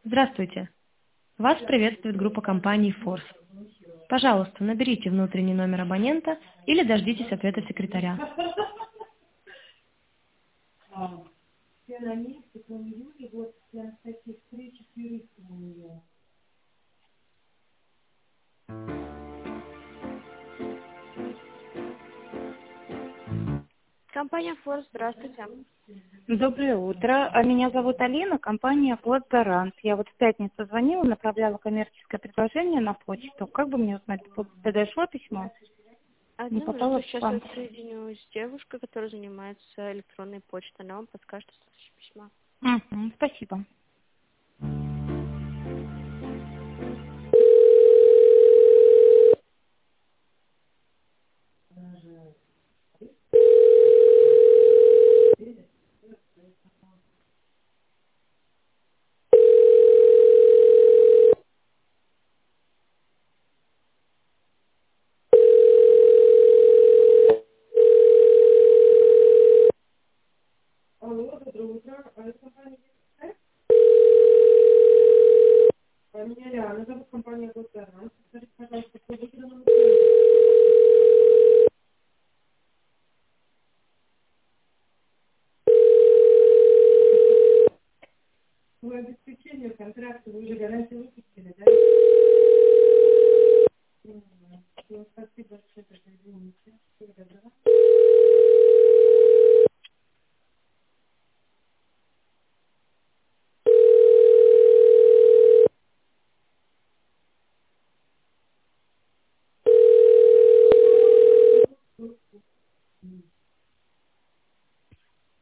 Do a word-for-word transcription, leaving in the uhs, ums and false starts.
Здравствуйте. Вас приветствует группа компаний Force. Пожалуйста, наберите внутренний номер абонента или дождитесь ответа секретаря. Все на месте, кроме Юли, вот прям таких три-четыре у нее. Компания Форс, здравствуйте. Доброе утро. А Меня зовут Алина, компания Плод Гарант. Я вот в пятницу звонила, направляла коммерческое предложение на почту. Как бы мне узнать, подошло письмо? Не Одну попало минуту, в сейчас спам. я соединю с девушкой, которая занимается электронной почтой. Она вам подскажет остаточное письма. Мгм, спасибо. Алло, доброе утро. А это компания Витек? А Меня Лиана зовут, компания Плод Гарант. Скажите, пожалуйста, кто будет на номер? По обеспечению контракта вы же гарантируете